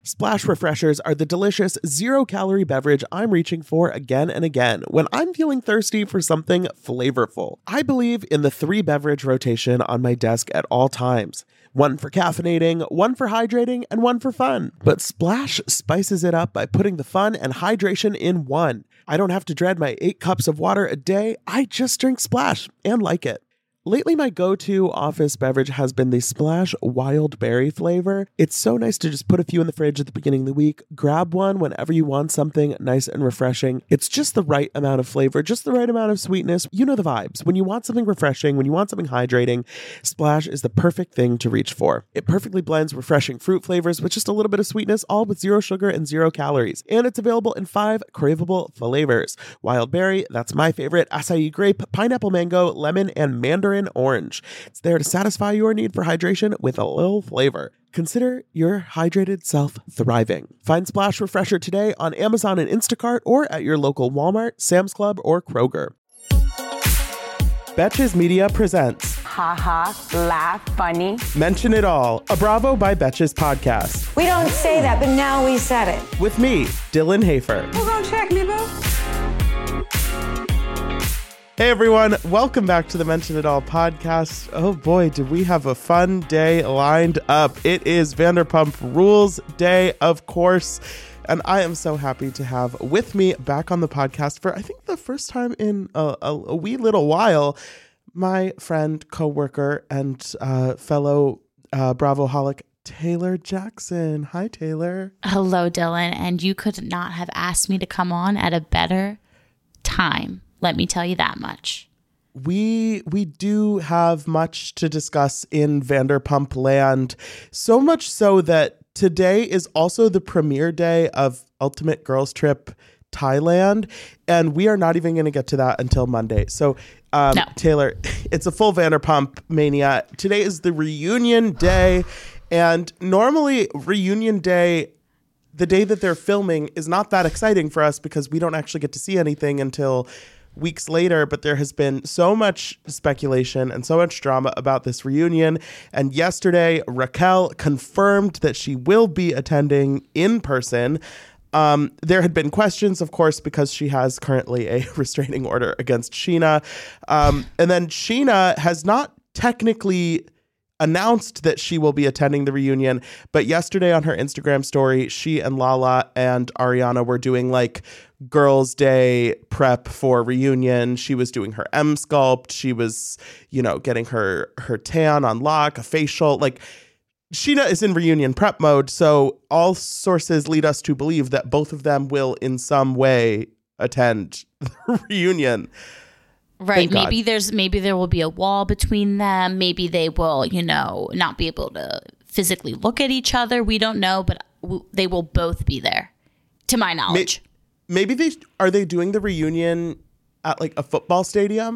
Splash Refreshers are the delicious zero-calorie beverage I'm reaching for again and again when I'm feeling thirsty for something flavorful. I believe in the 3-beverage rotation on my desk at all times. One for caffeinating, one for hydrating, and one for fun. But Splash spices it up by putting the fun and hydration in one. I don't have to dread my 8 cups of water a day. I just drink Splash and like it. Lately, my go-to office beverage has been the Splash Wild Berry flavor. It's so nice to just put a few in the fridge at the beginning of the week, grab one whenever you want something nice and refreshing. It's just the right amount of flavor, just the right amount of sweetness. You know the vibes. When you want something refreshing, when you want something hydrating, Splash is the perfect thing to reach for. It perfectly blends refreshing fruit flavors with just a little bit of sweetness, all with 0 sugar and 0 calories. And it's available in 5 craveable flavors. Wild Berry, that's my favorite, acai grape, pineapple mango, lemon, and mandarin orange. It's there to satisfy your need for hydration with a little flavor. Consider your hydrated self thriving. Find Splash Refresher today on Amazon and Instacart or at your local Walmart, Sam's Club, or Kroger. Betches Media presents Ha laugh, funny. Mention It All, a Bravo by Betches podcast. We don't say that, but now we said it. With me, Dylan Hafer. Who's gonna check me, boo? Hey everyone, welcome back to the Mention It All podcast. Oh boy, did we have a fun day lined up. It is Vanderpump Rules Day, of course, and I am so happy to have with me back on the podcast for, I think, the first time in a wee little while, my friend, co-worker, and fellow Bravo-holic, Taylor Jackson. Hi, Taylor. Hello, Dylan, and you could not have asked me to come on at a better time. Let me tell you that much. We do have much to discuss in Vanderpump land, so much so that today is also the premiere day of Ultimate Girls Trip Thailand, and we are not even going to get to that until Monday. So, No. Taylor, it's a full Vanderpump mania. Today is the reunion day, and normally reunion day, the day that they're filming, is not that exciting for us because we don't actually get to see anything until weeks later, but there has been so much speculation and so much drama about this reunion. And yesterday, Raquel confirmed that she will be attending in person. There had been questions, of course, because she has currently a restraining order against Scheana. And then Scheana has not technically announced that she will be attending the reunion, but yesterday on her Instagram story, she and Lala and Ariana were doing like girls' day prep for reunion. She was doing her M sculpt. She was, getting her tan on lock, a facial. Like, Scheana is in reunion prep mode, so all sources lead us to believe that both of them will in some way attend the reunion. Right. Maybe there will be a wall between them. Maybe they will, not be able to physically look at each other. We don't know, but they will both be there, to my knowledge. Maybe are they doing the reunion at like a football stadium?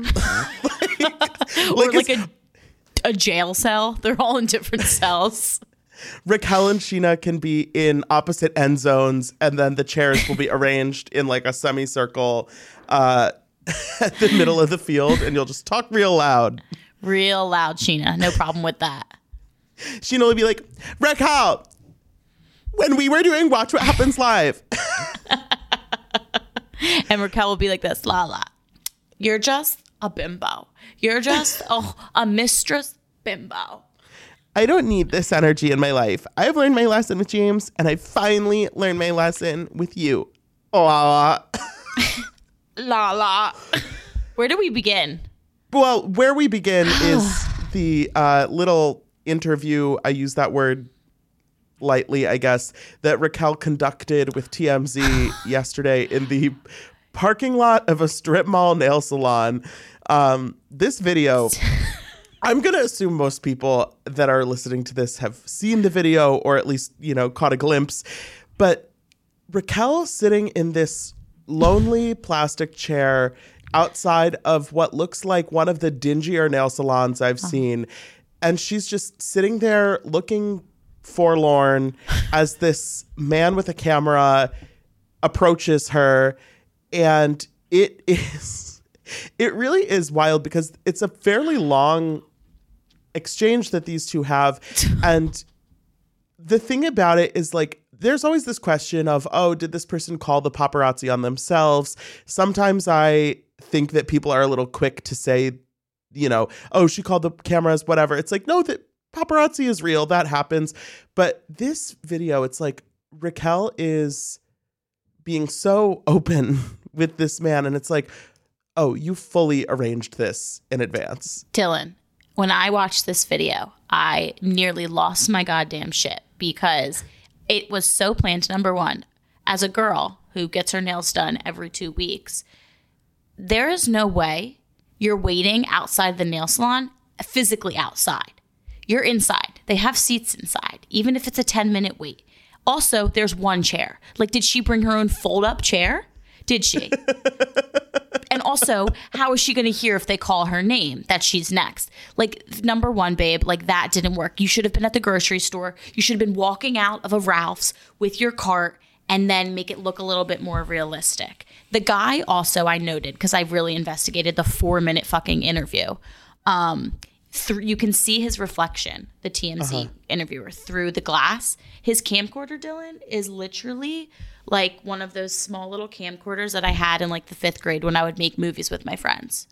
Or like a jail cell. They're all in different cells. Raquel and Scheana can be in opposite end zones, and then the chairs will be arranged in like a semicircle at the middle of the field, and you'll just talk real loud. Real loud, Scheana. No problem with that. Scheana will be like, Raquel, when we were doing Watch What Happens Live. And Raquel will be like this, Lala, you're just a bimbo. You're just a mistress bimbo. I don't need this energy in my life. I've learned my lesson with James, and I finally learned my lesson with you. Lala. Lala. Where do we begin? Well, where we begin is the little interview, I use that word lightly, I guess, that Raquel conducted with TMZ yesterday in the parking lot of a strip mall nail salon. This video, I'm going to assume most people that are listening to this have seen the video or at least, caught a glimpse. But Raquel sitting in this lonely plastic chair outside of what looks like one of the dingier nail salons I've seen. And she's just sitting there looking forlorn as this man with a camera approaches her. And it really is wild because it's a fairly long exchange that these two have. And the thing about it is, like, there's always this question of, oh, did this person call the paparazzi on themselves? Sometimes I think that people are a little quick to say, you know, oh, she called the cameras, whatever. It's like, no, that paparazzi is real. That happens. But this video, it's like Raquel is being so open with this man. And it's like, oh, you fully arranged this in advance. Dylan, when I watched this video, I nearly lost my goddamn shit because it was so planned. Number one, as a girl who gets her nails done every 2 weeks, there is no way you're waiting outside the nail salon, physically outside. You're inside. They have seats inside, even if it's a 10-minute wait. Also, there's one chair. Like, did she bring her own fold-up chair? Did she? And also, how is she going to hear if they call her name that she's next? Like, number one, babe, like that didn't work. You should have been at the grocery store. You should have been walking out of a Ralph's with your cart and then make it look a little bit more realistic. The guy also, I noted, because I really investigated the 4-minute fucking interview. You can see his reflection, the TMZ interviewer, through the glass. His camcorder, Dylan, is literally like one of those small little camcorders that I had in like the 5th grade when I would make movies with my friends.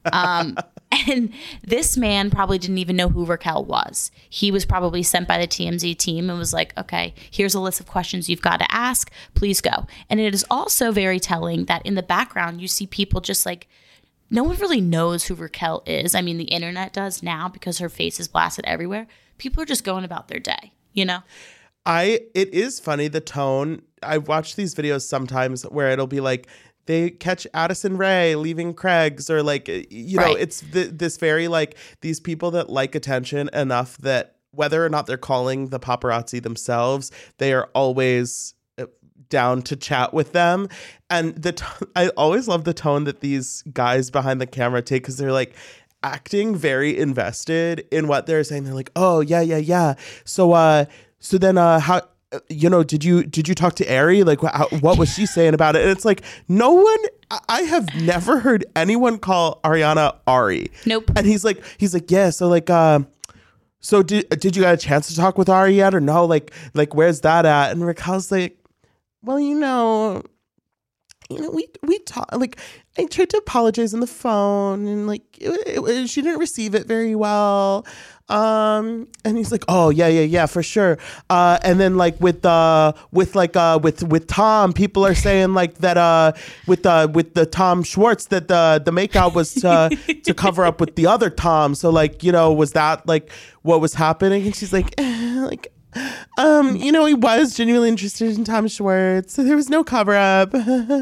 And this man probably didn't even know who Raquel was. He was probably sent by the TMZ team and was like, okay, here's a list of questions you've got to ask. Please go. And it is also very telling that in the background, you see people just like, no one really knows who Raquel is. I mean, the internet does now because her face is blasted everywhere. People are just going about their day, you know? It is funny, the tone. I watch these videos sometimes where it'll be like, they catch Addison Rae leaving Craig's, or like, you know, it's this very like these people that like attention enough that whether or not they're calling the paparazzi themselves, they are always down to chat with them. And I always love the tone that these guys behind the camera take, because they're like acting very invested in what they're saying. They're like, oh yeah. So then how, you know, did you talk to Ari? Like, what was she saying about it? And it's like, no one, I have never heard anyone call Ariana Ari. Nope. And he's like, yeah. So like, so did you get a chance to talk with Ari yet, or no? Like where's that at? And Raquel's like, well, you know, we talked, like, I tried to apologize on the phone, and like she didn't receive it very well. And he's like, oh yeah, for sure. And then like with Tom, people are saying like that with the Tom Schwartz that the makeout was to cover up with the other Tom. So like, you know, was that like what was happening? And she's like, you know, he was genuinely interested in Tom Schwartz. So there was no cover up.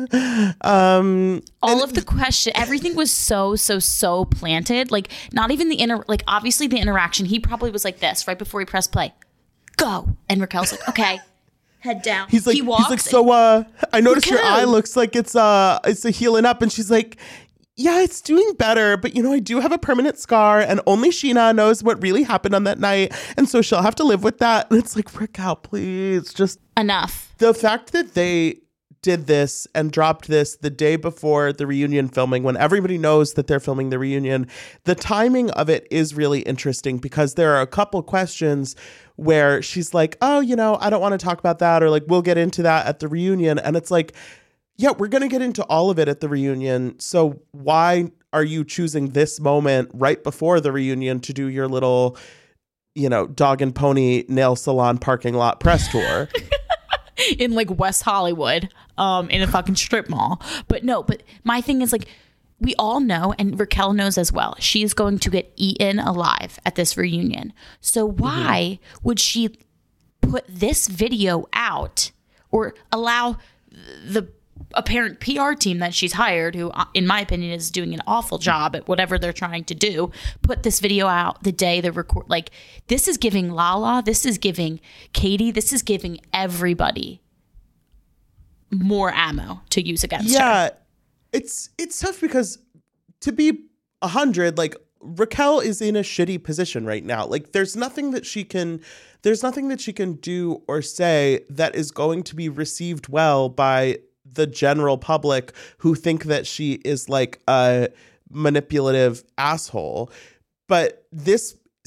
All of the question, everything was so planted. Like, not even like obviously the interaction. He probably was like this right before he pressed play. Go. And Raquel's like, okay, head down. He's like, so I noticed your eye looks like it's healing up. And she's like, yeah, it's doing better, but you know, I do have a permanent scar, and only Sheena knows what really happened on that night, and so she'll have to live with that. And it's like, Raquel, please, just enough. The fact that they did this and dropped this the day before the reunion filming, when everybody knows that they're filming the reunion, the timing of it is really interesting, because there are a couple questions where she's like, oh, you know, I don't want to talk about that, or like, we'll get into that at the reunion. And it's like, yeah, we're going to get into all of it at the reunion. So why are you choosing this moment right before the reunion to do your little, you know, dog and pony nail salon parking lot press tour? In like West Hollywood, in a fucking strip mall. But my thing is like, we all know, and Raquel knows as well, she's going to get eaten alive at this reunion. So why would she put this video out, or allow the apparent PR team that she's hired, who in my opinion is doing an awful job at whatever they're trying to do, put this video out the day they record? Like, this is giving Lala, this is giving Katie, this is giving everybody more ammo to use against her. Yeah, it's tough, because to be 100, like, Raquel is in a shitty position right now. Like, there's nothing that she can do or say that is going to be received well by the general public, who think that she is like a manipulative asshole. But this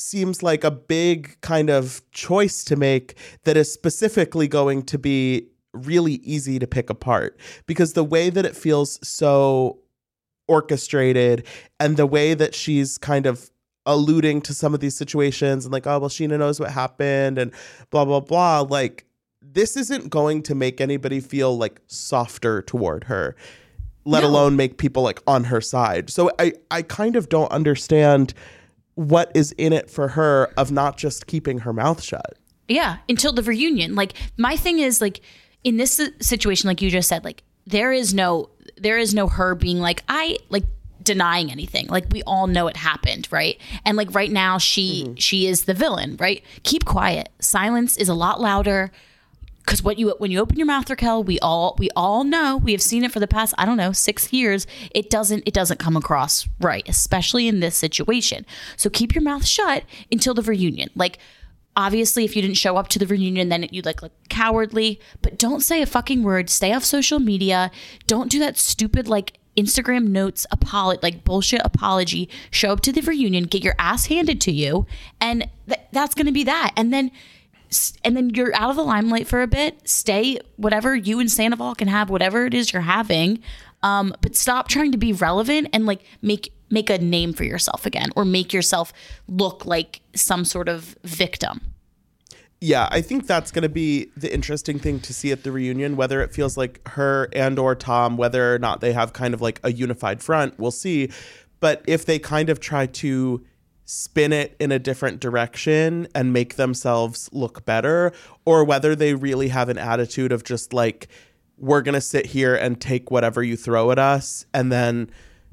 seems like a big kind of choice to make that is specifically going to be really easy to pick apart, because the way that it feels so orchestrated and the way that she's kind of alluding to some of these situations and like, oh, well, Scheana knows what happened and blah, blah, blah. Like, this isn't going to make anybody feel like softer toward her, let alone make people like on her side. So I kind of don't understand what is in it for her of not just keeping her mouth shut. Yeah, until the reunion. Like, my thing is, like, in this situation, like you just said, like, there is no her being like, denying anything. Like, we all know it happened, right? And like right now she is the villain, right? Keep quiet. Silence is a lot louder. Because when you open your mouth, Raquel, we all know, we have seen it for the past, 6 years. It doesn't come across right, especially in this situation. So keep your mouth shut until the reunion. Like, obviously, if you didn't show up to the reunion, then you look cowardly. But don't say a fucking word. Stay off social media. Don't do that stupid like Instagram notes bullshit apology. Show up to the reunion, get your ass handed to you, and that's going to be that. And then you're out of the limelight for a bit. Stay whatever, you and Sandoval can have whatever it is you're having, but stop trying to be relevant and like make a name for yourself again, or make yourself look like some sort of victim. Yeah, I think that's going to be the interesting thing to see at the reunion, whether it feels like her and or Tom, whether or not they have kind of like a unified front, we'll see. But if they kind of try to spin it in a different direction and make themselves look better, or whether they really have an attitude of just like, we're going to sit here and take whatever you throw at us and then,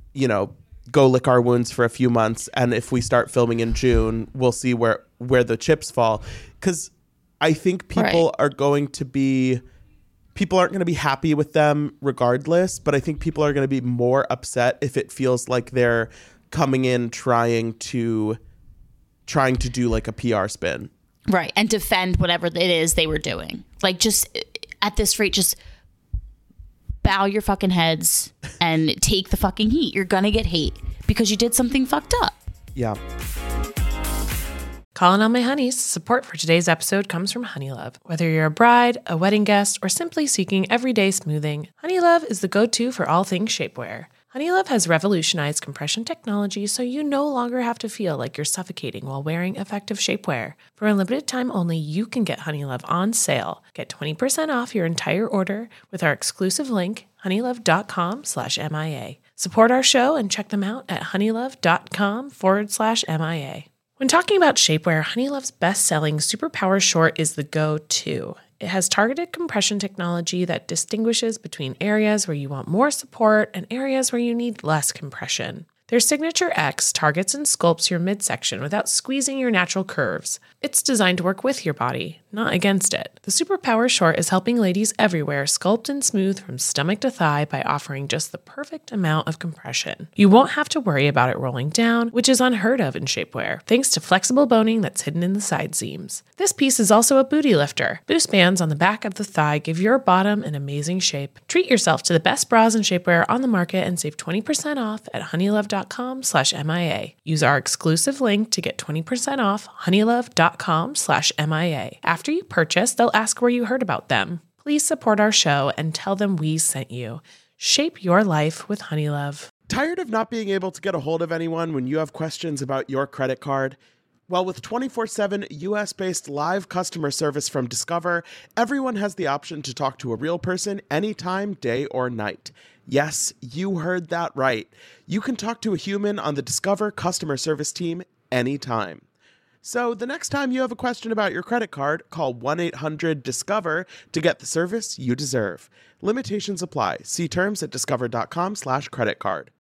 go lick our wounds for a few months. And if we start filming in June, we'll see where the chips fall. Because I think people aren't going to be happy with them regardless, but I think people are going to be more upset if it feels like they're coming in trying to do like a PR spin. Right. And defend whatever it is they were doing. Like, just at this rate, just bow your fucking heads and take the fucking heat. You're going to get hate because you did something fucked up. Yeah. Calling all my honeys. Support for today's episode comes from Honeylove. Whether you're a bride, a wedding guest, or simply seeking everyday smoothing, Honeylove is the go-to for all things shapewear. Honeylove has revolutionized compression technology so you no longer have to feel like you're suffocating while wearing effective shapewear. For a limited time only, you can get Honeylove on sale. Get 20% off your entire order with our exclusive link, honeylove.com/MIA. Support our show and check them out at honeylove.com/MIA. When talking about shapewear, Honeylove's best-selling Superpower Short is the go-to. It has targeted compression technology that distinguishes between areas where you want more support and areas where you need less compression. Their Signature X targets and sculpts your midsection without squeezing your natural curves. It's designed to work with your body, not against it. The Superpower Short is helping ladies everywhere sculpt and smooth from stomach to thigh by offering just the perfect amount of compression. You won't have to worry about it rolling down, which is unheard of in shapewear, thanks to flexible boning that's hidden in the side seams. This piece is also a booty lifter. Boost bands on the back of the thigh give your bottom an amazing shape. Treat yourself to the best bras and shapewear on the market and save 20% off at honeylove.com/MIA. Use our exclusive link to get 20% off, honeylove.com/MIA. After you purchase, they'll ask where you heard about them. Please support our show and tell them we sent you. Shape your life with Honeylove. Tired of not being able to get a hold of anyone when you have questions about your credit card? Well, with 24/7 US-based live customer service from Discover, everyone has the option to talk to a real person anytime, day or night. Yes, you heard that right. You can talk to a human on the Discover customer service team anytime. So the next time you have a question about your credit card, call 1-800-DISCOVER to get the service you deserve. Limitations apply. See terms at discover.com/creditcard.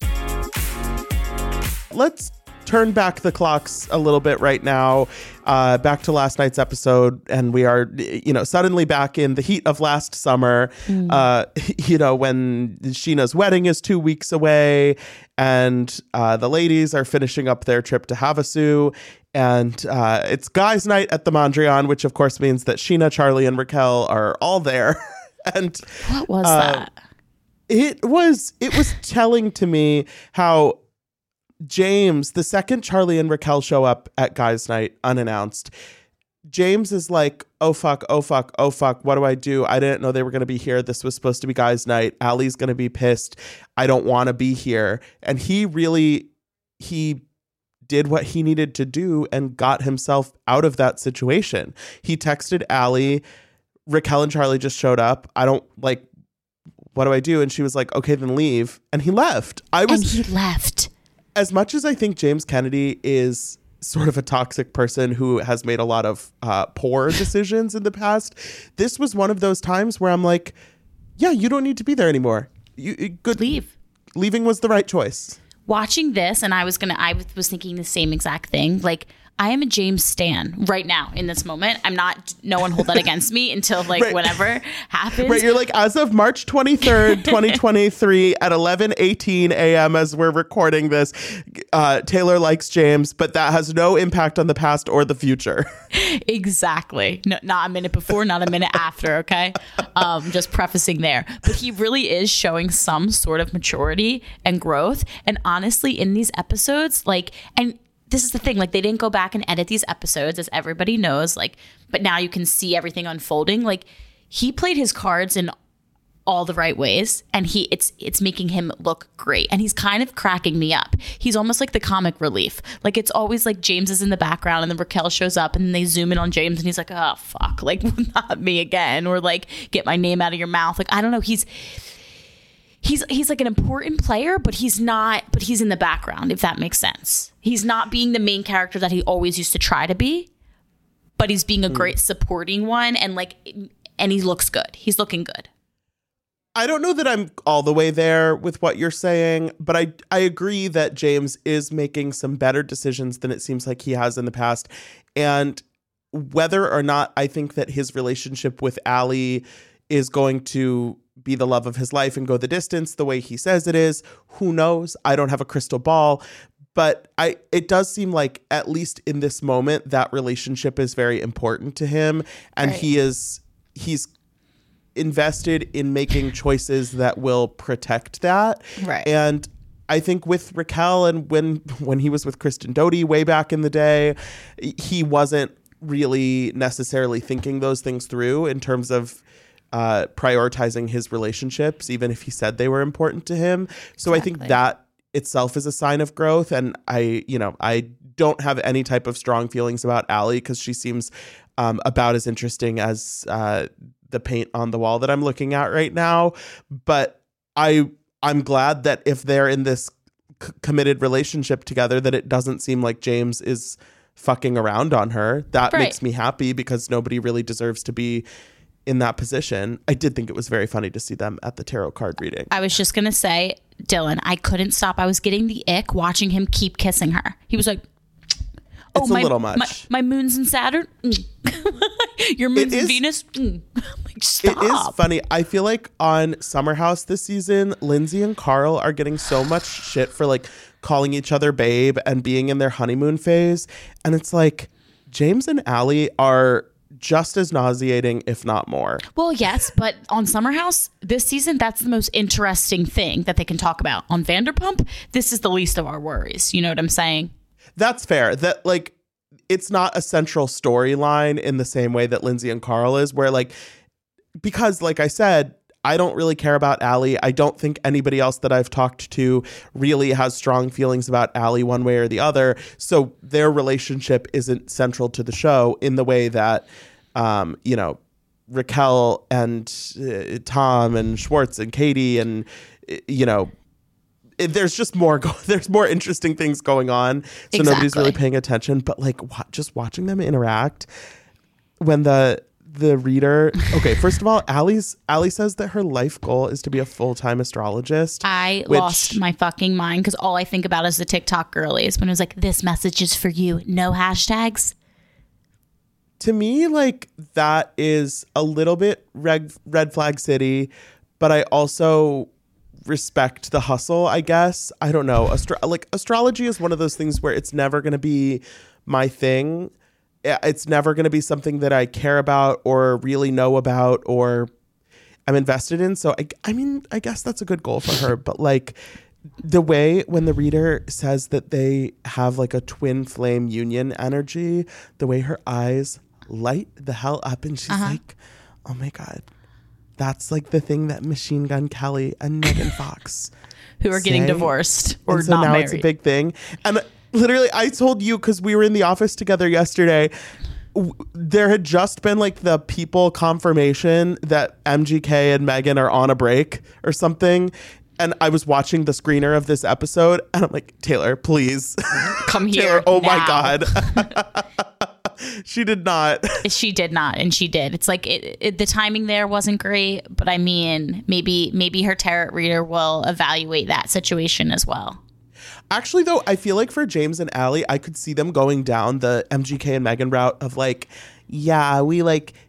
Let's turn back the clocks a little bit right now, back to last night's episode, and we are, suddenly back in the heat of last summer, when Scheana's wedding is 2 weeks away, and the ladies are finishing up their trip to Havasu, and it's guys' night at the Mondrian, which of course means that Scheana, Charlie, and Raquel are all there. And what was that? It was telling to me how James, the second Charlie and Raquel show up at Guys Night unannounced, James is like, oh fuck, what do I do? I didn't know they were going to be here. This was supposed to be Guys Night. Allie's going to be pissed. I don't want to be here. And he did what he needed to do and got himself out of that situation. He texted Allie, Raquel and Charlie just showed up. I don't like, what do I do? And she was like, okay, then leave. And he left. And he left. As much as I think James Kennedy is sort of a toxic person who has made a lot of poor decisions in the past, this was one of those times where I'm like, yeah, you don't need to be there anymore. Good. Leave. Leaving was the right choice. Watching this, and I was thinking the same exact thing. Like, I am a James stan right now in this moment. I'm not, no one hold that against me until like whatever happens. Right. You're like, as of March 23rd, 2023 at 11:18 a.m. as we're recording this, Taylor likes James, but that has no impact on the past or the future. Exactly. No, not a minute before, not a minute after. Okay. Just prefacing there, but he really is showing some sort of maturity and growth. And honestly, in these episodes, like, and this is the thing, like, they didn't go back and edit these episodes, as everybody knows, like, but now you can see everything unfolding. Like, he played his cards in all the right ways, and it's making him look great. And he's kind of cracking me up. He's almost like the comic relief. Like, it's always like James is in the background and then Raquel shows up and then they zoom in on James and he's like, oh fuck, like, not me again, or like, get my name out of your mouth. Like, I don't know. He's like an important player, but he's in the background, if that makes sense. He's not being the main character that he always used to try to be, but he's being a great supporting one, and he looks good. He's looking good. I don't know that I'm all the way there with what you're saying, but I agree that James is making some better decisions than it seems like he has in the past. And whether or not I think that his relationship with Allie is going to be the love of his life and go the distance the way he says it is, who knows? I don't have a crystal ball, but it does seem like, at least in this moment, that relationship is very important to him, and right. he's invested in making choices that will protect that. Right. And I think with Raquel, and when he was with Kristen Doute way back in the day, he wasn't really necessarily thinking those things through in terms of prioritizing his relationships, even if he said they were important to him. So exactly. I think that itself is a sign of growth. And I don't have any type of strong feelings about Allie, because she seems about as interesting as the paint on the wall that I'm looking at right now. But I'm glad that if they're in this committed relationship together, that it doesn't seem like James is fucking around on her. That right. makes me happy, because nobody really deserves to be in that position. I did think it was very funny to see them at the tarot card reading. I was just going to say, Dylan, I couldn't stop. I was getting the ick watching him keep kissing her. He was like, oh, it's a little much. My moon's in Saturn. Your moon's in Venus. Like, stop. It is funny. I feel like on Summer House this season, Lindsay and Carl are getting so much shit for like calling each other babe and being in their honeymoon phase. And it's like, James and Allie are just as nauseating, if not more. Well, yes, but on Summer House this season, that's the most interesting thing that they can talk about. On Vanderpump, this is the least of our worries. You know what I'm saying? That's fair. That, like, it's not a central storyline in the same way that Lindsay and Carl is, where, like, because, like I said, I don't really care about Allie. I don't think anybody else that I've talked to really has strong feelings about Allie one way or the other. So their relationship isn't central to the show in the way that, Raquel and Tom and Schwartz and Katie and, there's just there's more interesting things going on. So exactly. Nobody's really paying attention. But like just watching them interact when the reader. Okay, first of all, Allie says that her life goal is to be a full-time astrologist. I lost my fucking mind, because all I think about is the TikTok girlies when it was like, this message is for you, no hashtags. To me, like, that is a little bit red flag city, but I also respect the hustle, I guess. I don't know. Astrology is one of those things where it's never going to be my thing. It's never going to be something that I care about or really know about or I'm invested in. So I mean, I guess that's a good goal for her. But like, the way when the reader says that they have like a twin flame union energy, the way her eyes light the hell up and she's like, oh my God, that's like the thing that Machine Gun Kelly and Megan Fox who are getting divorced or so not now married. It's a big thing. And literally, I told you because we were in the office together yesterday, there had just been like the People confirmation that MGK and Megan are on a break or something. And I was watching the screener of this episode and I'm like, Taylor, please come here. Taylor, oh now. my God. She did not. She did not. And she did. It's like the timing there wasn't great. But I mean, maybe her tarot reader will evaluate that situation as well. Actually, though, I feel like for James and Allie, I could see them going down the MGK and Megan route of like, yeah, we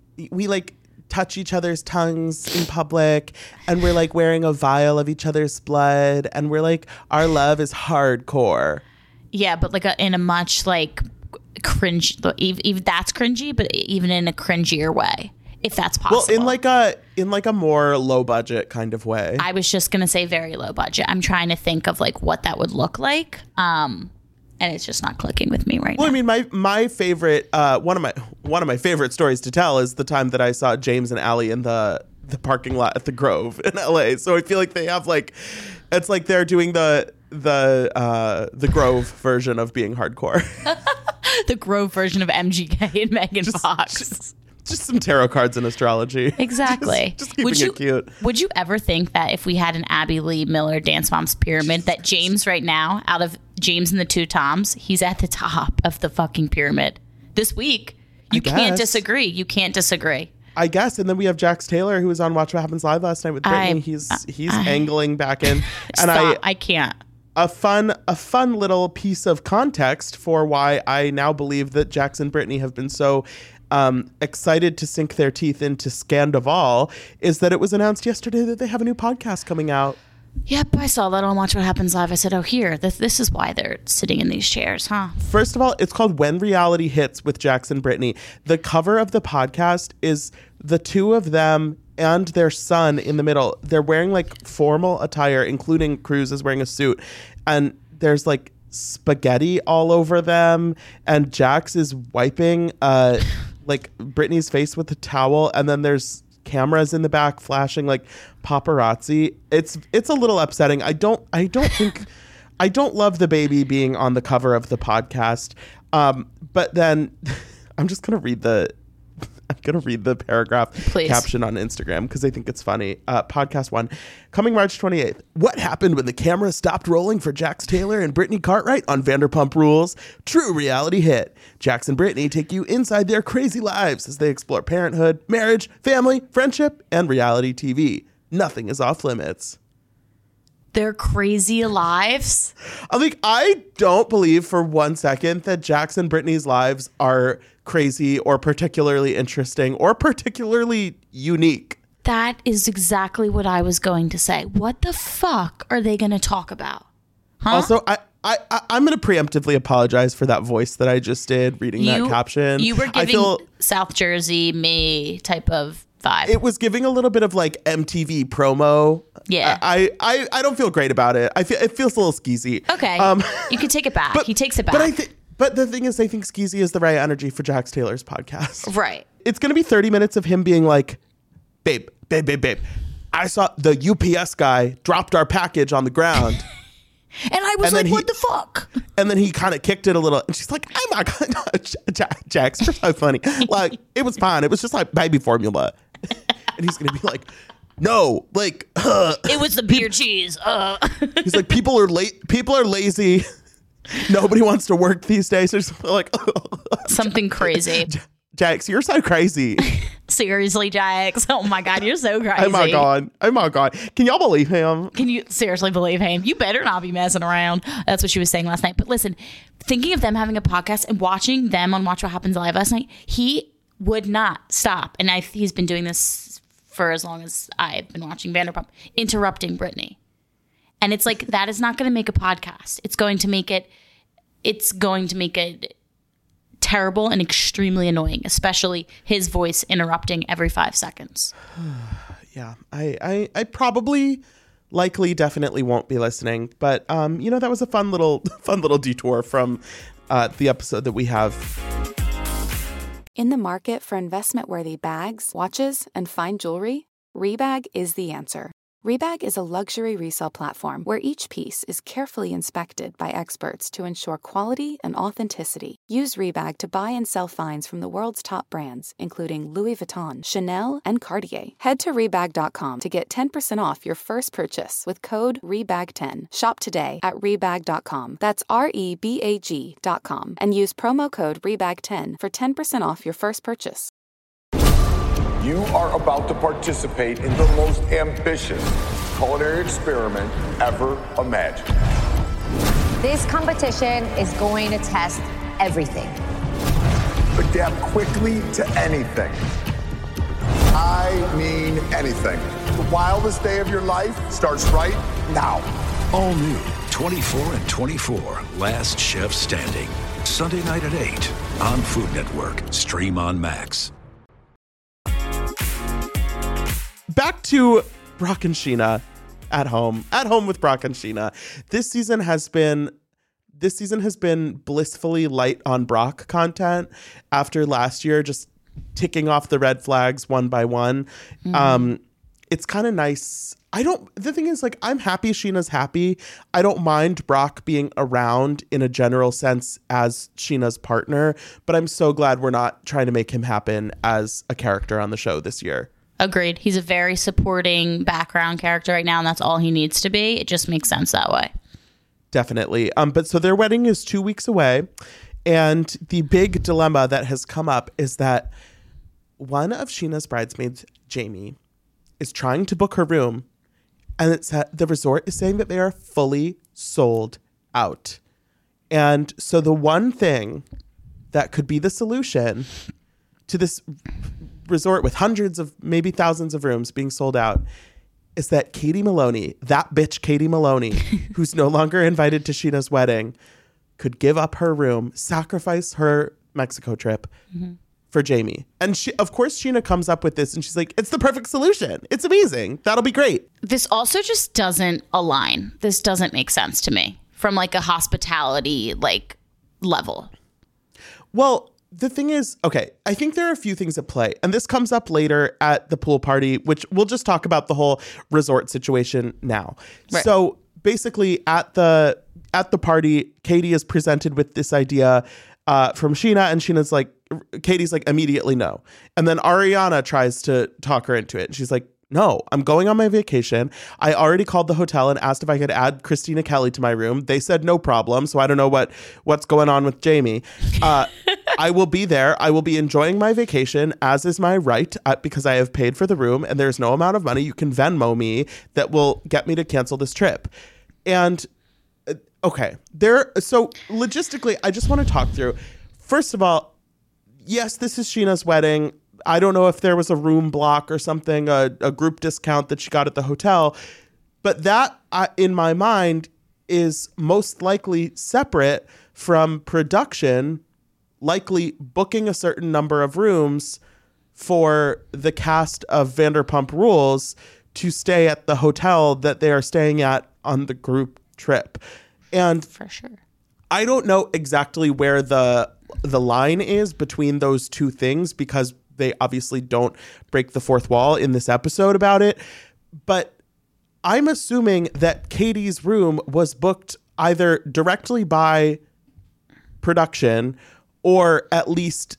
touch each other's tongues in public and we're like wearing a vial of each other's blood and we're like, our love is hardcore. Yeah, but like in a much like cringe, even that's cringy, but even in a cringier way. If that's possible. Well, in like a more low budget kind of way. I was just gonna say very low budget. I'm trying to think of like what that would look like, and it's just not clicking with me right now. Well, I mean, my favorite one of my favorite stories to tell is the time that I saw James and Allie in the parking lot at the Grove in LA. So I feel like they have like, it's like they're doing the Grove version of being hardcore. The Grove version of MGK and Megan Fox. Just some tarot cards and astrology. Exactly. Just keeping it cute. Would you ever think that if we had an Abby Lee Miller Dance Moms pyramid, that James right now, out of James and the Two Toms, he's at the top of the fucking pyramid this week? You can't disagree. You can't disagree. I guess. And then we have Jax Taylor, who was on Watch What Happens Live last night with Brittany. He's angling back in. And I can't. A fun little piece of context for why I now believe that Jax and Brittany have been so excited to sink their teeth into Scandival is that it was announced yesterday that they have a new podcast coming out. Yep, I saw that on Watch What Happens Live. I said, oh, here, this is why they're sitting in these chairs, huh? First of all, it's called When Reality Hits with Jax and Brittany. The cover of the podcast is the two of them and their son in the middle. They're wearing like formal attire, including Cruz is wearing a suit. And there's like spaghetti all over them. And Jax is wiping like Brittany's face with a towel. And then there's cameras in the back flashing like paparazzi. It's a little upsetting. I don't love the baby being on the cover of the podcast. But then I'm gonna read the paragraph caption on Instagram because I think it's funny. Podcast 1, coming March 28th. What happened when the camera stopped rolling for Jax Taylor and Brittany Cartwright on Vanderpump Rules? True reality hit. Jax and Brittany take you inside their crazy lives as they explore parenthood, marriage, family, friendship, and reality TV. Nothing is off limits. Their crazy lives? I don't believe for 1 second that Jax and Brittany's lives are crazy or particularly interesting or particularly unique. That is exactly what I was going to say. What the fuck are they going to talk about? Huh? Also, I'm going to preemptively apologize for that voice that I just did reading that caption. You were giving South Jersey me type of vibe. It was giving a little bit of like MTV promo. Yeah. I don't feel great about it. It feels a little skeezy. Okay. You can take it back. He takes it back. But the thing is, I think skeezy is the right energy for Jax Taylor's podcast. Right. It's going to be 30 minutes of him being like, babe. I saw the UPS guy dropped our package on the ground. And I was like, what the fuck? And then he kind of kicked it a little. And she's like, oh my God, Jax, you're so funny. Like, it was fine. It was just like baby formula. And he's going to be like, no, like. It was the beer cheese. He's like, people are lazy. Nobody wants to work these days. There's like. Something crazy. Jax, you're so crazy. Seriously, Jax. Oh my God, you're so crazy. Oh my God. Can y'all believe him? Can you seriously believe him? You better not be messing around. That's what she was saying last night. But listen, thinking of them having a podcast and watching them on Watch What Happens Live last night, he would not stop. And he's been doing this for as long as I've been watching Vanderpump, interrupting Brittany. And it's like, that is not going to make a podcast. It's going to make it terrible and extremely annoying, especially his voice interrupting every 5 seconds. Yeah, I probably likely definitely won't be listening. But, that was a fun little detour from the episode that we have. In the market for investment-worthy bags, watches, and fine jewelry, Rebag is the answer. Rebag is a luxury resale platform where each piece is carefully inspected by experts to ensure quality and authenticity. Use Rebag to buy and sell finds from the world's top brands, including Louis Vuitton, Chanel, and Cartier. Head to Rebag.com to get 10% off your first purchase with code REBAG10. Shop today at Rebag.com. That's REBAG.com. And use promo code REBAG10 for 10% off your first purchase. You are about to participate in the most ambitious culinary experiment ever imagined. This competition is going to test everything. Adapt quickly to anything. I mean anything. The wildest day of your life starts right now. All new 24 and 24, Last Chef Standing. Sunday night at 8 on Food Network. Stream on Max. Back to Brock and Scheana at home with Brock and Scheana. This season has been blissfully light on Brock content after last year, just ticking off the red flags one by one. Mm-hmm. It's kind of nice. The thing is, like, I'm happy Scheana's happy. I don't mind Brock being around in a general sense as Scheana's partner, but I'm so glad we're not trying to make him happen as a character on the show this year. Agreed. He's a very supporting background character right now, and that's all he needs to be. It just makes sense that way. Definitely. But so their wedding is 2 weeks away, and the big dilemma that has come up is that one of Scheana's bridesmaids, Jamie, is trying to book her room, and the resort is saying that they are fully sold out. And so the one thing that could be the solution to this resort with hundreds of, maybe thousands of rooms being sold out is that Katie Maloney, that bitch Katie Maloney, who's no longer invited to Scheana's wedding, could give up her room, sacrifice her Mexico trip for Jamie. And of course, Scheana comes up with this and she's like, it's the perfect solution. It's amazing. That'll be great. This also just doesn't align. This doesn't make sense to me from like a hospitality level. Well, the thing is, okay, I think there are a few things at play, and this comes up later at the pool party, which we'll just talk about the whole resort situation now. Right. So basically at the party, Katie is presented with this idea from Scheana, and Scheana's like, Katie's like, immediately no. And then Ariana tries to talk her into it. And she's like, no, I'm going on my vacation. I already called the hotel and asked if I could add Christina Kelly to my room. They said no problem. So I don't know what's going on with Jamie. I will be there. I will be enjoying my vacation, as is my right, because I have paid for the room and there's no amount of money you can Venmo me that will get me to cancel this trip. And okay, so logistically, I just want to talk through. First of all, yes, this is Scheana's wedding. I don't know if there was a room block or something, a group discount that she got at the hotel, but that in my mind is most likely separate from production, likely booking a certain number of rooms for the cast of Vanderpump Rules to stay at the hotel that they are staying at on the group trip. And for sure, I don't know exactly where the line is between those two things, because they obviously don't break the fourth wall in this episode about it. But I'm assuming that Katie's room was booked either directly by production or at least,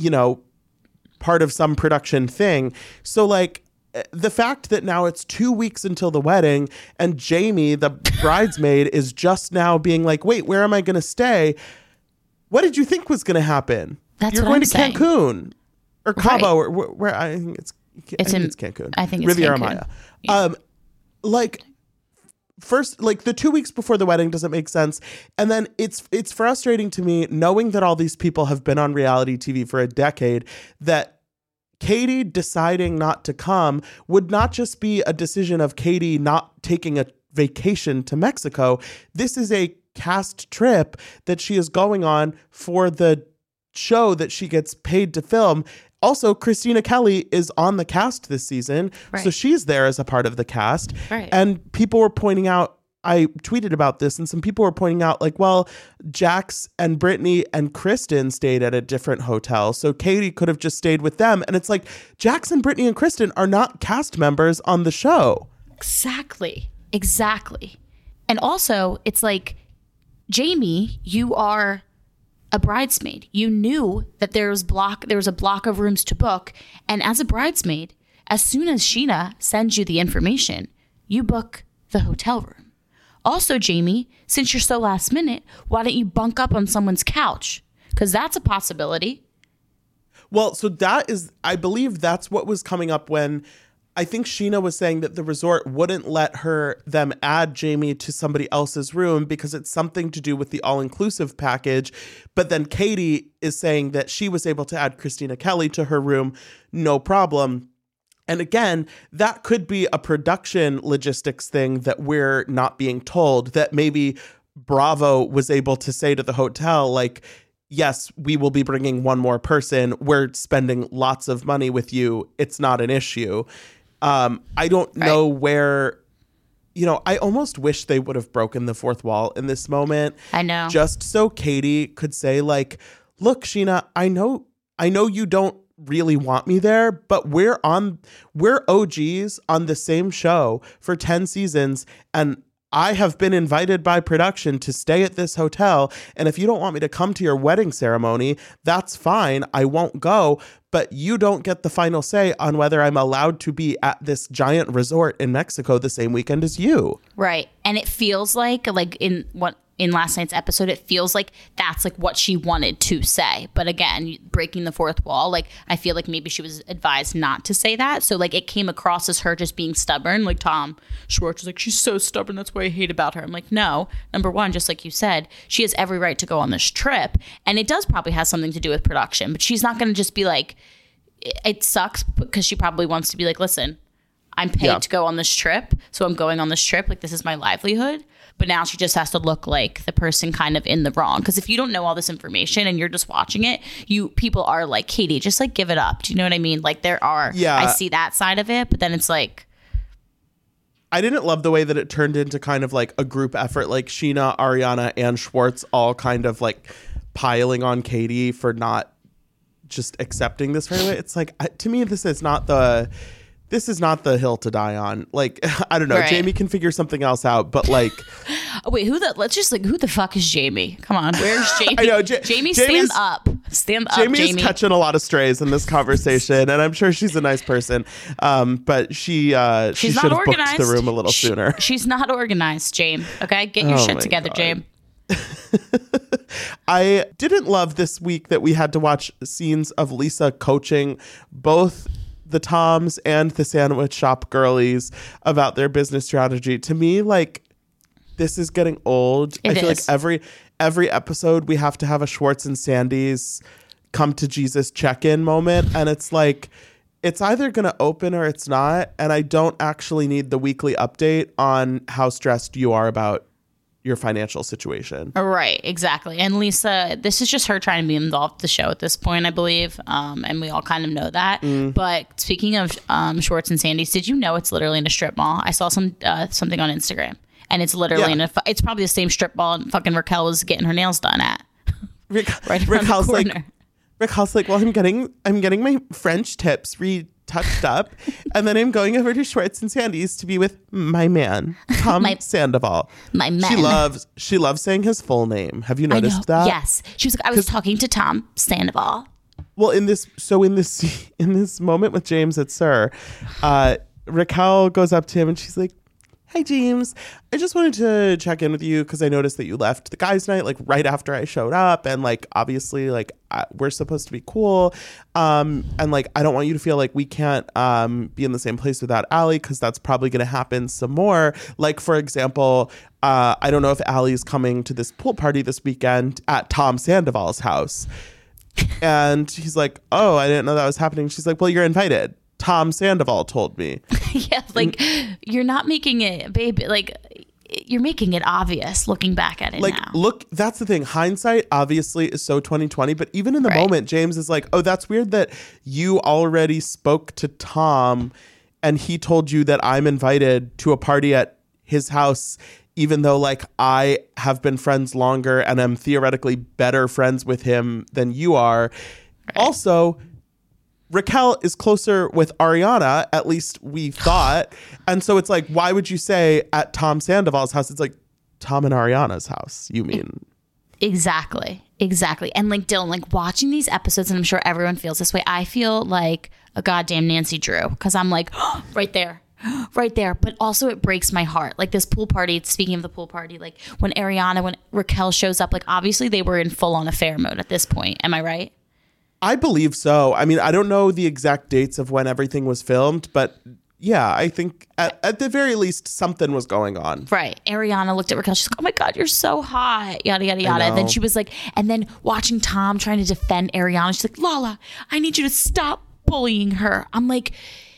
part of some production thing. So like the fact that now it's 2 weeks until the wedding and Jamie, the bridesmaid, is just now being like, wait, where am I going to stay? What did you think was going to happen? You're going to saying. Cancun. Or Cabo, right. or where I think it's Cancun. I think it's Riviera Cancun. Maya. Yeah. First, the 2 weeks before the wedding doesn't make sense. And then it's frustrating to me knowing that all these people have been on reality TV for a decade, that Katie deciding not to come would not just be a decision of Katie not taking a vacation to Mexico. This is a cast trip that she is going on for the show that she gets paid to film. Also, Christina Kelly is on the cast this season, so she's there as a part of the cast. Right. And people were pointing out, I tweeted about this, and some people were pointing out, like, well, Jax and Brittany and Kristen stayed at a different hotel, so Katie could have just stayed with them. And it's like, Jax and Brittany and Kristen are not cast members on the show. Exactly. And also, it's like, Jamie, you are a bridesmaid. You knew that there was a block of rooms to book. And as a bridesmaid, as soon as Scheana sends you the information, you book the hotel room. Also, Jamie, since you're so last minute, why don't you bunk up on someone's couch? Because that's a possibility. Well, so I believe that's what was coming up when I think Scheana was saying that the resort wouldn't let them add Jamie to somebody else's room because it's something to do with the all-inclusive package. But then Katie is saying that she was able to add Christina Kelly to her room, no problem. And again, that could be a production logistics thing that we're not being told, that maybe Bravo was able to say to the hotel, like, yes, we will be bringing one more person. We're spending lots of money with you. It's not an issue. I don't know where, I almost wish they would have broken the fourth wall in this moment. I know. Just so Katie could say, like, look, Scheana, I know you don't really want me there, but we're OGs on the same show for 10 seasons, and I have been invited by production to stay at this hotel, and if you don't want me to come to your wedding ceremony, that's fine. I won't go, but you don't get the final say on whether I'm allowed to be at this giant resort in Mexico the same weekend as you. Right. And it feels like in last night's episode, it feels like that's like what she wanted to say. But again, breaking the fourth wall, like I feel like maybe she was advised not to say that. So like it came across as her just being stubborn. Like Tom Schwartz was like, she's so stubborn. That's what I hate about her. I'm like, no, number one, just like you said, she has every right to go on this trip. And it does probably have something to do with production. But she's not going to just be like, it sucks, because she probably wants to be like, listen, I'm paid to go on this trip. So I'm going on this trip. Like, this is my livelihood. But now she just has to look like the person kind of in the wrong. Because if you don't know all this information and you're just watching it, people are like, Katie, just like give it up. Do you know what I mean? Like I see that side of it, but then it's like, I didn't love the way that it turned into kind of like a group effort, like Scheana, Ariana, and Schwartz all kind of like piling on Katie for not just accepting this right away. It's like, to me, this is not the hill to die on. Like, I don't know. Right. Jamie can figure something else out, but like, wait, who the fuck is Jamie? Come on, where's Jamie? I know, Jamie, stand up, Jamie's catching a lot of strays in this conversation, and I'm sure she's a nice person. But she should have booked the room a little sooner. She's not organized, Jamie. Okay, get your shit together, Jamie. I didn't love this week that we had to watch scenes of Lisa coaching both the Toms and the sandwich shop girlies about their business strategy. To me, like, this is getting old. I feel like every episode we have to have a Schwartz and Sandy's come to Jesus check-in moment, and it's like, it's either going to open or it's not, and I don't actually need the weekly update on how stressed you are about your financial situation. Right, exactly. And Lisa, this is just her trying to be involved with the show at this point, I believe. And we all kind of know that. But speaking of Schwartz and Sandy's, did you know it's literally in a strip mall? I saw something on Instagram, and it's literally it's probably the same strip mall fucking Raquel was getting her nails done at. Right around the corner. Raquel's like, well, I'm getting my French tips touched up, and then I'm going over to Schwartz and Sandy's to be with my man, Tom Sandoval. My man. She loves saying his full name. Have you noticed that? Yes. She was like, I was talking to Tom Sandoval. Well, in this moment with James at SUR, Raquel goes up to him and she's like, hi, James. I just wanted to check in with you because I noticed that you left the guys' night like right after I showed up, and like obviously like we're supposed to be cool, and like I don't want you to feel like we can't be in the same place without Allie, because that's probably going to happen some more. Like, for example, I don't know if Allie's coming to this pool party this weekend at Tom Sandoval's house, and he's like, oh, I didn't know that was happening. She's like, well, you're invited. Tom Sandoval told me. Yeah, like, you're not making it, baby. Like, you're making it obvious looking back at it like, now. Look, that's the thing. Hindsight obviously is so 2020, but even in the moment, James is like, oh, that's weird that you already spoke to Tom and he told you that I'm invited to a party at his house, even though like I have been friends longer and I'm theoretically better friends with him than you are. Right. Also, Raquel is closer with Ariana, at least we thought. And so it's like, why would you say at Tom Sandoval's house? It's like Tom and Ariana's house, you mean? Exactly. And like Dylan, like watching these episodes, and I'm sure everyone feels this way, I feel like a goddamn Nancy Drew because I'm like, oh, right there. But also it breaks my heart. Like this pool party, speaking of the pool party, like when Raquel shows up, like obviously they were in full on affair mode at this point. Am I right? I believe so. I mean, I don't know the exact dates of when everything was filmed, but yeah, I think at the very least something was going on. Right. Ariana looked at Raquel. She's like, oh my God, you're so hot. Yada, yada, yada. And then she was like, and then watching Tom trying to defend Ariana, she's like, Lala, I need you to stop bullying her. I'm like,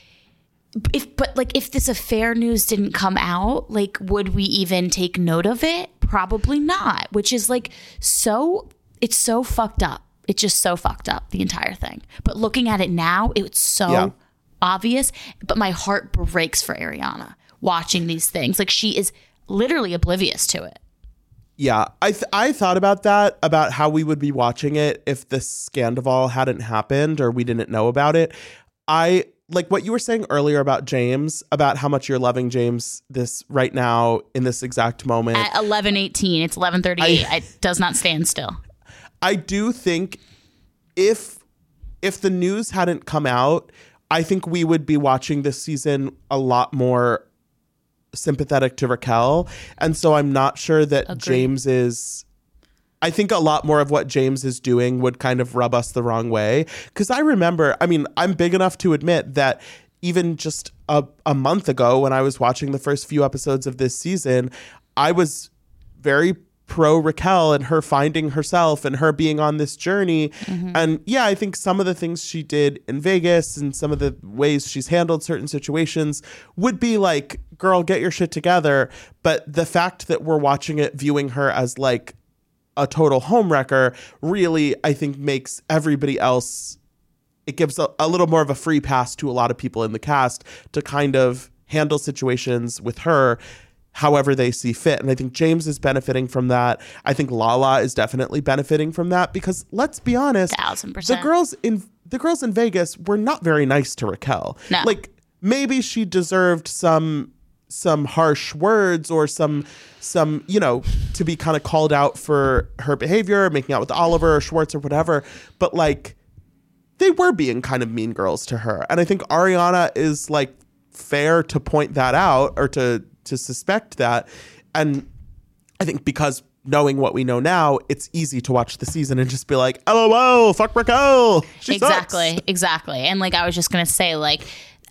if this affair news didn't come out, like, would we even take note of it? Probably not, which is like it's so fucked up. It's just so fucked up, the entire thing. But looking at it now, it's so obvious. But my heart breaks for Ariana watching these things. Like she is literally oblivious to it. Yeah, I thought about that, about how we would be watching it if this scandal hadn't happened or we didn't know about it. I like what you were saying earlier about James, about how much you're loving James this right now in this exact moment. At 11:18, it's 11:38. It does not stand still. I do think if the news hadn't come out, I think we would be watching this season a lot more sympathetic to Raquel. And so I'm not sure that James is... I think a lot more of what James is doing would kind of rub us the wrong way. Because I remember, I mean, I'm big enough to admit that even just a month ago when I was watching the first few episodes of this season, I was very pro Raquel and her finding herself and her being on this journey. Mm-hmm. And yeah, I think some of the things she did in Vegas and some of the ways she's handled certain situations would be like, girl, get your shit together. But the fact that we're watching it, viewing her as like a total homewrecker, really, I think makes everybody else, it gives a little more of a free pass to a lot of people in the cast to kind of handle situations with her however they see fit. And I think James is benefiting from that. I think Lala is definitely benefiting from that because let's be honest, 1000%. The girls in Vegas were not very nice to Raquel. No. Like maybe she deserved some harsh words or some you know, to be kind of called out for her behavior, making out with Oliver or Schwartz or whatever. But like they were being kind of mean girls to her. And I think Ariana is like fair to point that out or to suspect that. And I think because knowing what we know now, it's easy to watch the season and just be like, LOL, fuck Raquel. She sucks. Exactly. And like, I was just going to say, like,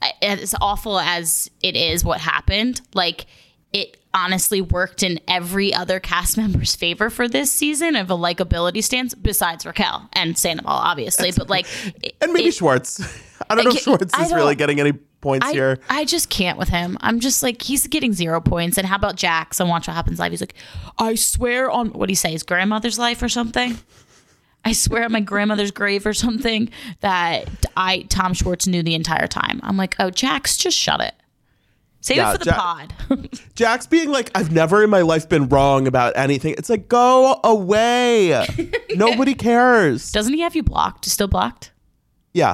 as awful as it is what happened, like it honestly worked in every other cast member's favor for this season of a likability stance besides Raquel and Sandoval, obviously. But like, and maybe Schwartz. I don't know if Schwartz is really getting any points here. I just can't with him. I'm just like, he's getting 0 points. And how about Jax on Watch What Happens Live? He's like, I swear on, what do you say, his grandmother's life or something? I swear on my grandmother's grave or something that Tom Schwartz knew the entire time. I'm like, oh, Jax, just shut it. Save it for the pod. Jax being like, I've never in my life been wrong about anything. It's like, go away. Nobody cares. Doesn't he have you blocked? Still blocked? Yeah.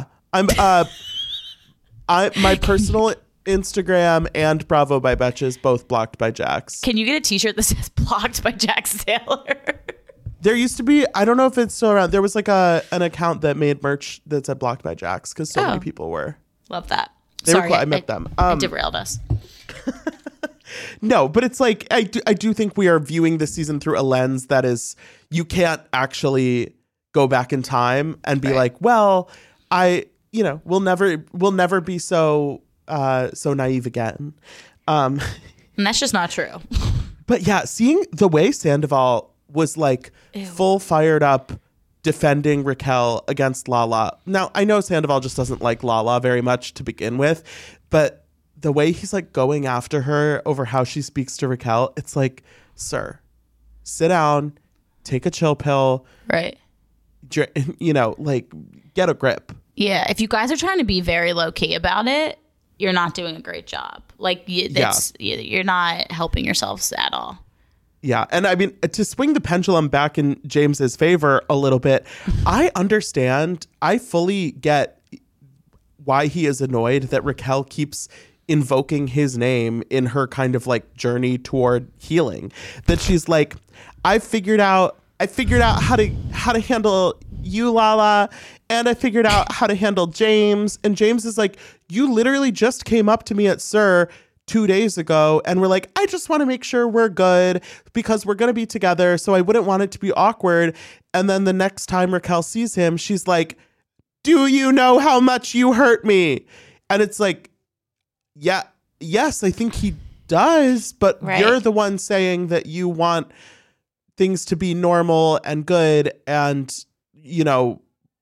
My personal Instagram and Bravo by Betches both blocked by Jax. Can you get a t-shirt that says blocked by Jax Taylor? There used to be, I don't know if it's still around. There was like an account that made merch that said blocked by Jax because so many people were. Love that. They were cool. I met them. I derailed us. No, but it's like, I do think we are viewing this season through a lens that is, you can't actually go back in time and be like, well, we'll never be so naive again. And that's just not true. But yeah, seeing the way Sandoval was like full fired up defending Raquel against Lala. Now, I know Sandoval just doesn't like Lala very much to begin with, but the way he's like going after her over how she speaks to Raquel, it's like, sir, sit down, take a chill pill. Right. You know, like, get a grip. Yeah. If you guys are trying to be very low key about it, you're not doing a great job. Like, you're not helping yourselves at all. Yeah. And I mean, to swing the pendulum back in James's favor a little bit, I understand. I fully get why he is annoyed that Raquel keeps invoking his name in her kind of like journey toward healing. That she's like, I figured out how to handle you, Lala, and I figured out how to handle James. And James is like, you literally just came up to me at SUR 2 days ago and we're like, I just want to make sure we're good because we're going to be together, so I wouldn't want it to be awkward. And then the next time Raquel sees him, she's like, do you know how much you hurt me? And it's like, yes, I think he does, but you're the one saying that you want things to be normal and good and, you know,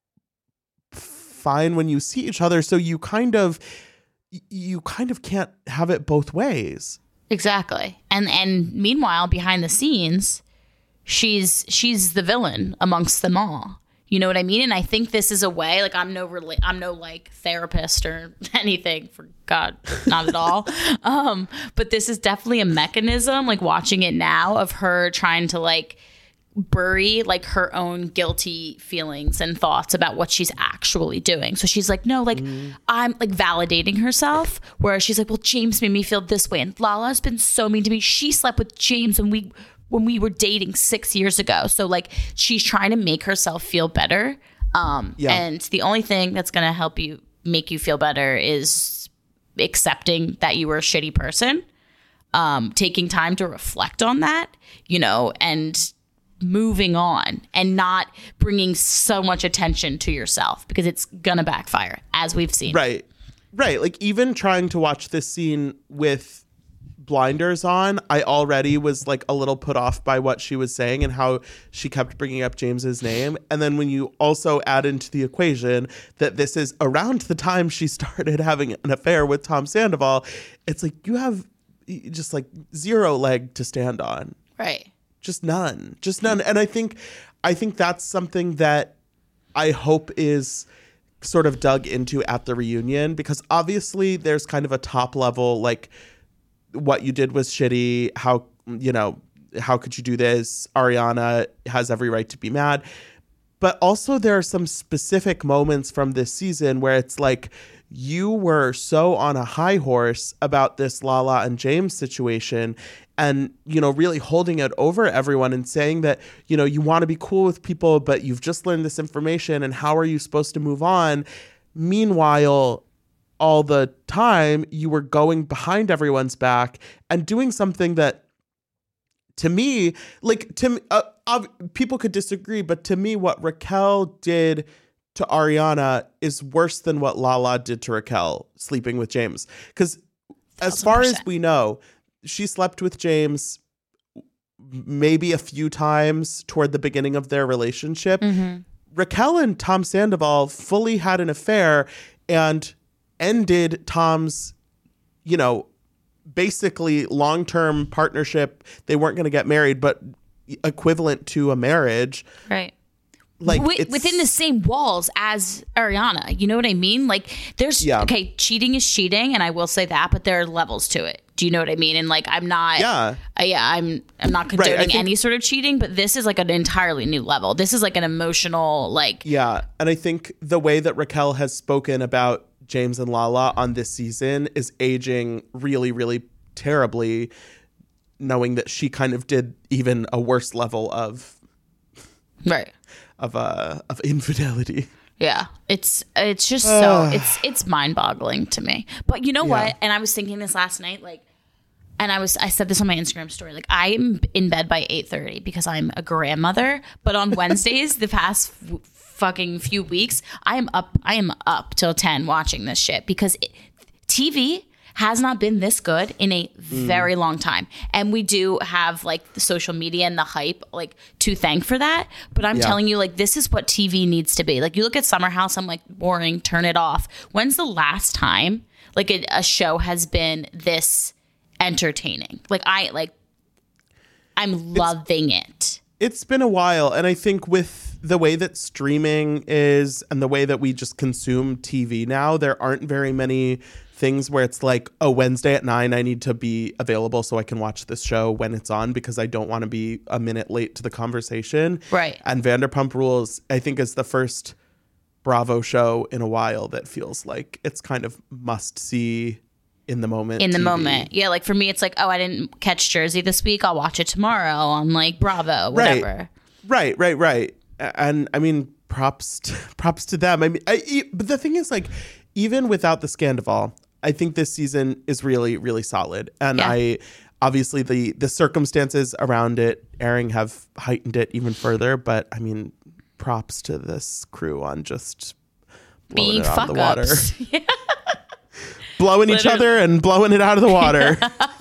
fine when you see each other. So you kind of can't have it both ways. Exactly. And meanwhile, behind the scenes, she's the villain amongst them all. You know what I mean? And I think this is a way, like, I'm no like therapist or anything, for God, not at all. But this is definitely a mechanism, like watching it now, of her trying to like bury like her own guilty feelings and thoughts about what she's actually doing. So she's like, no, like I'm like validating herself, whereas she's like, well, James made me feel this way, and Lala's been so mean to me. She slept with James when we were dating 6 years ago. So like she's trying to make herself feel better. And the only thing that's going to make you feel better is accepting that you were a shitty person, taking time to reflect on that, you know, and moving on and not bringing so much attention to yourself, because it's going to backfire, as we've seen. Right. Like, even trying to watch this scene with blinders on, I already was like a little put off by what she was saying and how she kept bringing up James's name. And then when you also add into the equation that this is around the time she started having an affair with Tom Sandoval, it's like you have just like zero leg to stand on. Right. Just none. And I think that's something that I hope is sort of dug into at the reunion, because obviously there's kind of a top level, like, what you did was shitty. How could you do this? Ariana has every right to be mad. But also there are some specific moments from this season where it's like, you were so on a high horse about this Lala and James situation, and, you know, really holding it over everyone and saying that, you know, you want to be cool with people, but you've just learned this information, and how are you supposed to move on? Meanwhile, all the time you were going behind everyone's back and doing something that, to me, people could disagree, but to me, what Raquel did to Ariana is worse than what Lala did to Raquel, sleeping with James. Because as far as we know, she slept with James maybe a few times toward the beginning of their relationship. Mm-hmm. Raquel and Tom Sandoval fully had an affair and ended Tom's, you know, basically long-term partnership. They weren't going to get married, but equivalent to a marriage. Right. Like within the same walls as Ariana. You know what I mean? Like, there's, okay, cheating is cheating, and I will say that, but there are levels to it. Do you know what I mean? And like, I'm not, I'm not condoning any sort of cheating, but this is like an entirely new level. This is like an emotional, like. Yeah. And I think the way that Raquel has spoken about James and Lala on this season is aging really, really terribly, knowing that she kind of did even a worse level of. Right. Of infidelity. Yeah, it's just so it's mind-boggling to me. But you know what? And I was thinking this last night, like, and I said this on my Instagram story, like, I'm in bed by 8:30 because I'm a grandmother. But on Wednesdays, the past fucking few weeks, I am up till 10 watching this shit, because TV has not been this good in a very long time. And we do have like the social media and the hype, like, to thank for that. But I'm telling you, like, this is what TV needs to be. Like, you look at Summer House, I'm like, boring, turn it off. When's the last time like a show has been this entertaining. Like I'm loving it. It's been a while, and I think with the way that streaming is and the way that we just consume TV now, there aren't very many things where it's like, oh, Wednesday at 9, I need to be available so I can watch this show when it's on because I don't want to be a minute late to the conversation. Right. And Vanderpump Rules, I think, is the first Bravo show in a while that feels like it's kind of must-see in the moment. In the TV. moment. Yeah, like for me, it's like, oh, I didn't catch Jersey this week. I'll watch it tomorrow on like Bravo, whatever. Right. And I mean, props to them. I mean, but the thing is, like, even without the Scandival, I think this season is really, really solid. And obviously the circumstances around it airing have heightened it even further. But I mean, props to this crew on just blowing it out of the water. Blowing each other and blowing it out of the water.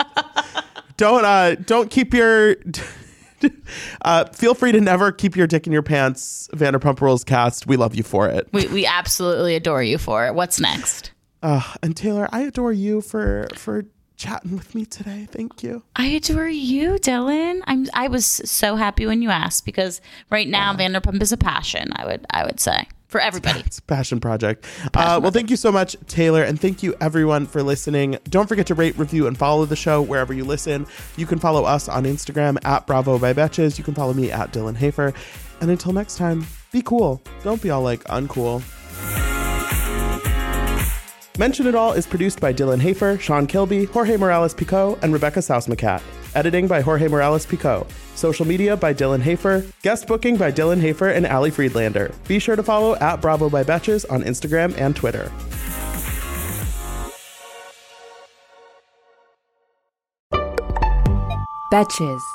Don't keep your feel free to never keep your dick in your pants. Vanderpump Rules cast, we love you for it. We absolutely adore you for it. What's next? And Taylor, I adore you for chatting with me today. Thank you. I adore you, Dylan. I was so happy when you asked because right now Vanderpump is a passion. I would say. For everybody. It's a passion project. Well, thank you so much, Taylor. And thank you, everyone, for listening. Don't forget to rate, review, and follow the show wherever you listen. You can follow us on Instagram at Bravo by Betches. You can follow me at Dylan Hafer. And until next time, be cool. Don't be all like uncool. Mention It All is produced by Dylan Hafer, Sean Kilby, Jorge Morales-Pico, and Rebecca Sausmacat. Editing by Jorge Morales-Pico. Social media by Dylan Hafer. Guest booking by Dylan Hafer and Ali Friedlander. Be sure to follow at Bravo by Betches on Instagram and Twitter. Betches.